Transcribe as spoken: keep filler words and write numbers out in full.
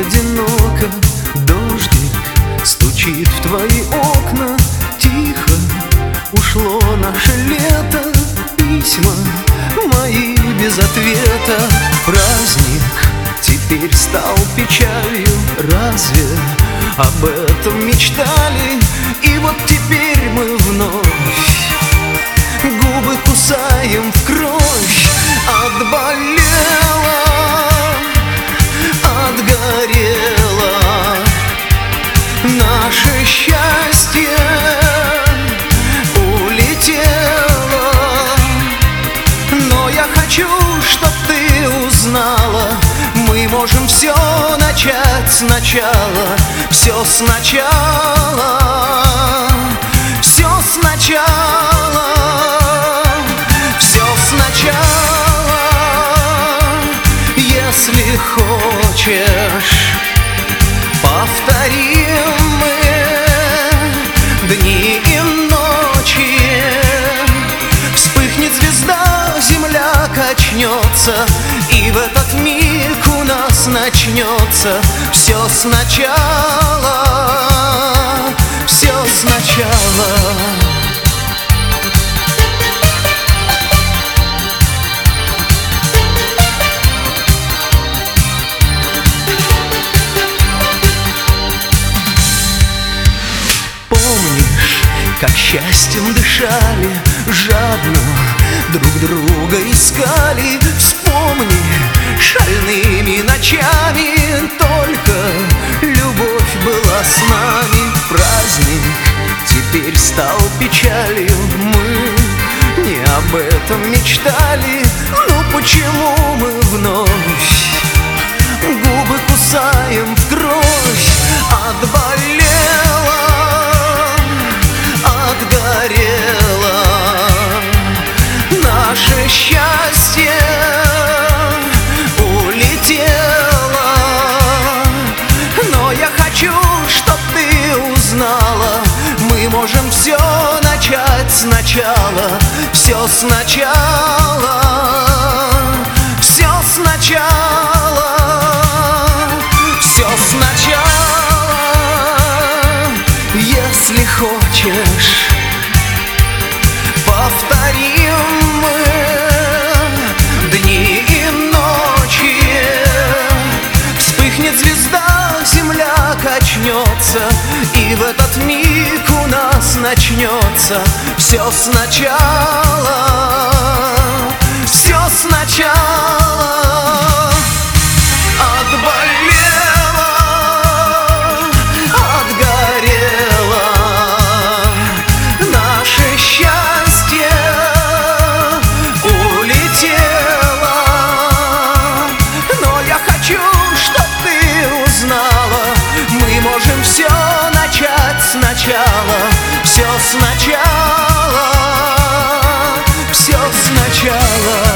одиноко, дождик стучит в твои окна. Тихо ушло наше лето, письма мои без ответа. Праздник теперь стал печалью, разве об этом мечтали? И вот теперь мы вновь губы кусаем в кровь. Отболело, отгорело наше счастье, улетело. Но я хочу, чтоб ты узнала, мы можем все начать сначала. Все сначала, все сначала, все сначала. Если хочешь, повторим мы дни и ночи. Вспыхнет звезда, земля качнется, и в этот миг у нас начнется все сначала, все сначала. Помнишь, как счастьем дышали, жадно друг друга искали? Вспомни шальными ночами, только любовь была с нами. Праздник теперь стал печалью, мы не об этом мечтали. Ну почему мы вновь губы кусаем в кровь? Отболело, отгорело наше счастье, улетело. Но я хочу, чтоб ты узнала, мы можем все начать сначала. Все сначала, все сначала, все сначала. Если хочешь, повторим мы дни и ночи. Вспыхнет звезда, земля качнется, и в этот миг у нас начнется все сначала, все сначала. Отболело, отгорело наше счастье, улетело. Но я хочу, чтоб ты узнала, мы можем все начать сначала. Все сначала, все сначала.